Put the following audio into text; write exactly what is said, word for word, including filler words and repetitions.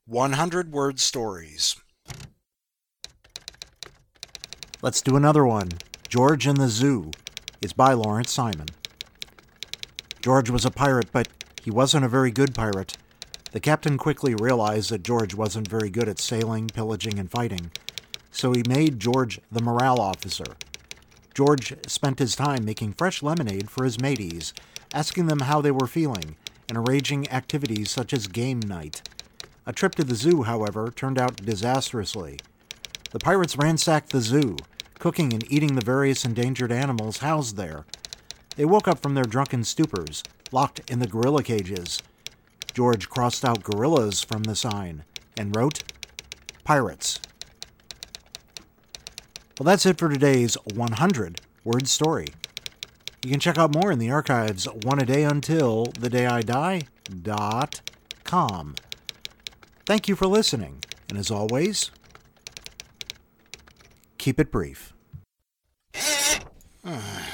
one hundred word stories. Let's do another one. George and the Zoo. It's by Lawrence Simon. George was a pirate, but he wasn't a very good pirate. The captain quickly realized that George wasn't very good at sailing, pillaging, and fighting, so he made George the morale officer. George spent his time making fresh lemonade for his mateys, asking them how they were feeling, and arranging activities such as game night. A trip to the zoo, however, turned out disastrously. The pirates ransacked the zoo, cooking and eating the various endangered animals housed there. They woke up from their drunken stupors, locked in the gorilla cages. George crossed out gorillas from the sign and wrote, Pirates. Well, that's it for today's one hundred word story. You can check out more in the archives one a day until the day I die dot com. Thank you for listening, and as always, keep it brief.